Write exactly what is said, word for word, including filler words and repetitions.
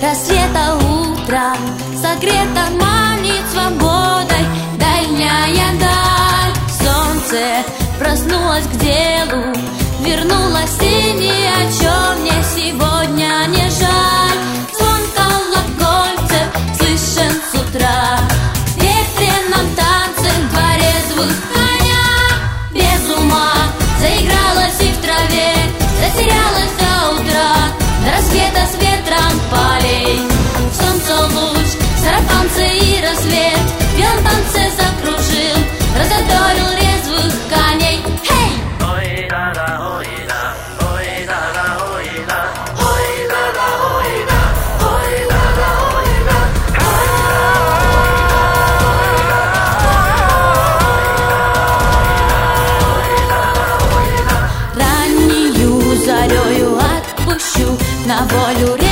рассвета утра согрето манит свободой дальняя даль. Солнце проснулось к делу, вернулось и ни о чем мне сегодня не жаль. Звон колокольцев слышен с утра, в ветреном танце два резвых коня. Без ума заигралась и в траве, затерялась до утра, до рассвета с ветром полей. Солнце луч, сарафанцы и рассвет в белом танце закружил, разодорил резвых коней. Хей! Раннюю зарею отпущу на волю